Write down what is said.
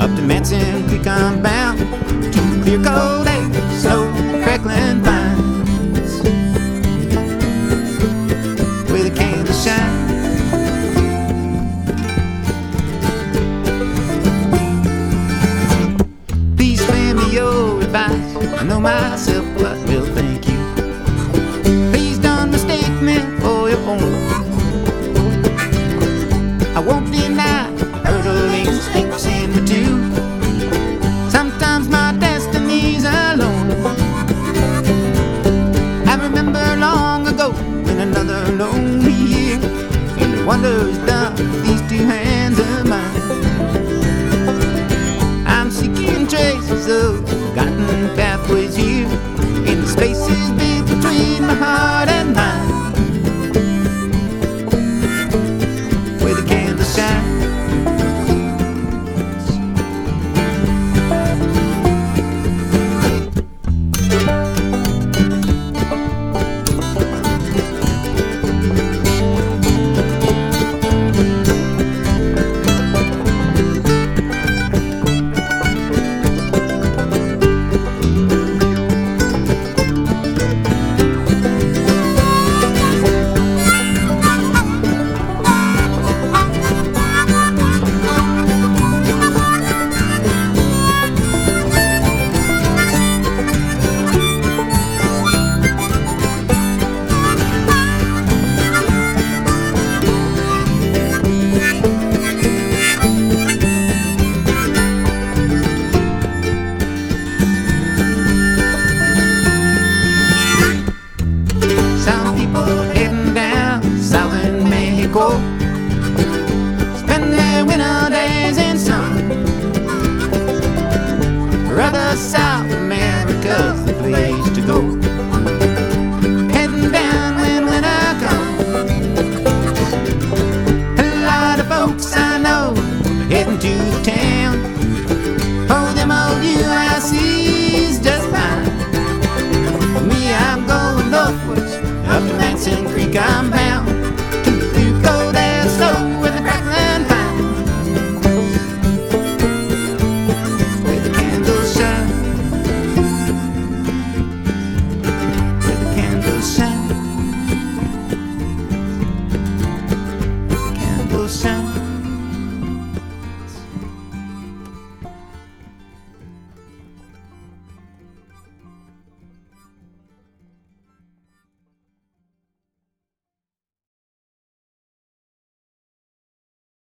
Up to Manson Creek I'm bound, to clear cold air, snow, crackling pines, where the candles shine. Please spare me your advice, I know myself but will thank you. Please don't mistake me for your own. I won't deny hurdling sticks in me too. Sometimes my destiny's alone. I remember long ago when another lonely year, and the wonders done with these two hands of mine. I'm seeking traces of forgotten pathways here in the spaces big between my heart and mind, where the candles shine. Spend their winter days in sun. Rather South America's the place to go. Heading down when winter comes. A lot of folks I know are heading to the town. Oh, them old UIC's just fine. For me, I'm going northwards, up to Manson Creek I'm bound.